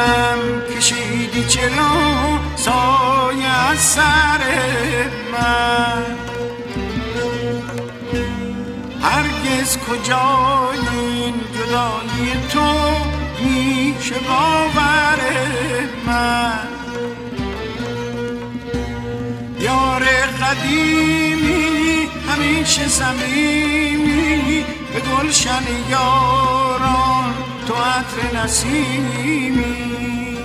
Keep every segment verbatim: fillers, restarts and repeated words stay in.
قلبم کشیدی چرا سایه از سر من؟ هرگز کجای این جدایی تو میشه باور من؟ یار قدیمی همیشه صمیمی، به گلشن یاران تو عطر نسیمی.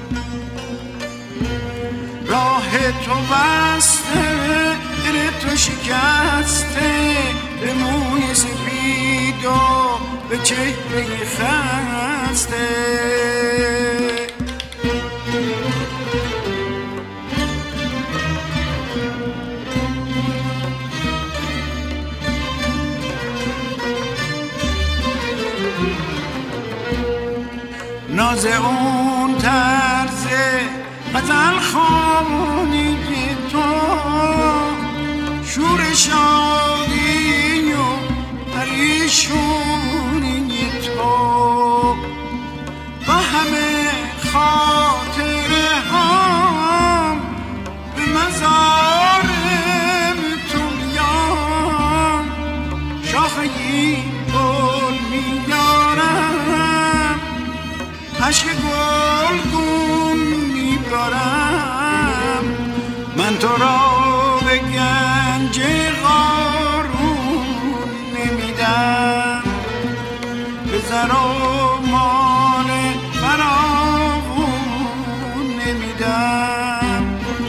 راه تو بسته دل تو شکسته، به موی سپید و به چهره خسته. ناز اون طرز غزل خوانی تو، شور شادی و پریشونی تو، با همه خاطره هم به مزار تو میام. شاخه‌ی گل میارم، عشق گلگون میبارم. من تو را به گنج قارون نمیدم، به زر و مال فراوون نمیدم.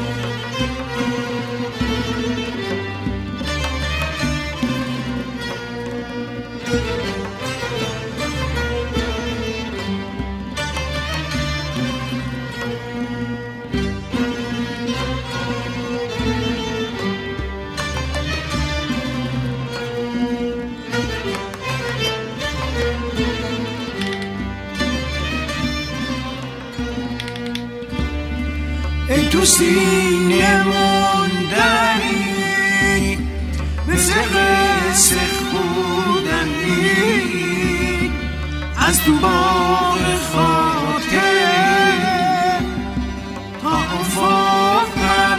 ای تو سینه موندنی، مثل قصه خودنی، از تو باغ خاطر تا افاق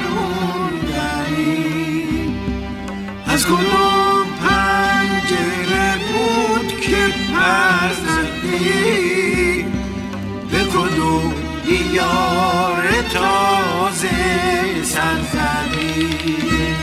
پروندنی. از گل و پنجره بود که پر زدی، به کدوم دیار تازه سر زدی.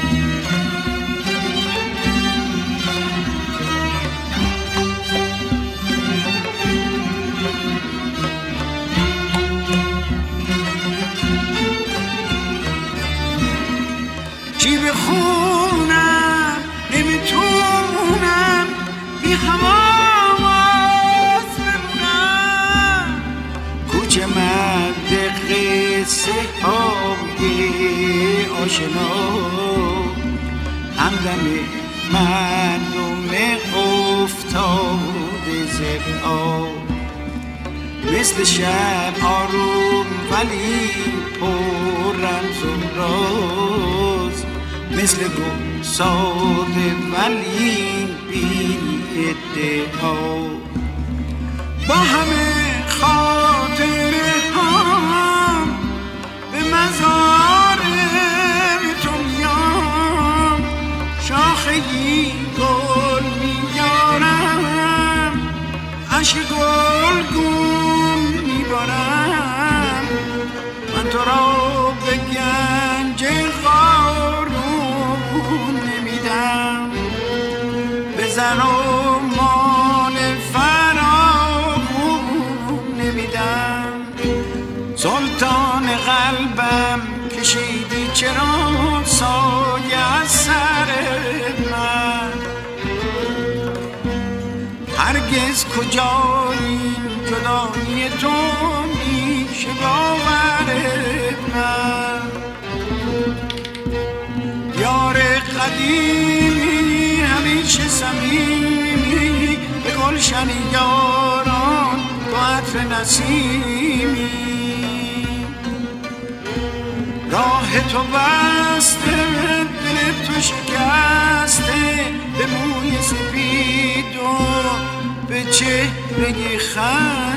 چی بخونم نمیتونم، بی حواس بمونم. کوچه مرد قصه های آشنا، همدم مردم افتاده زبا. مثل شب آروم ولی پر رمز و راز، مثل گل ساده ولی بی ادعا. با همه خاطره هم به مزار تو میام. شاخه‌ی گل میارم، عشق گلگون میبارم. من تو را به گنج قارون نمیدم، به زر و مال فراوون نمیدم. سلطان قلبم کشیدی چرا سایه از سر من؟ هرگز کجایی جدایی تو میشه باور من؟ یار قدیمی همیشه صمیمی، به گلشن یاران تو عطر نسیمی. راه تو بسته دل تو شکسته، به موی سپید و به چهره خسته.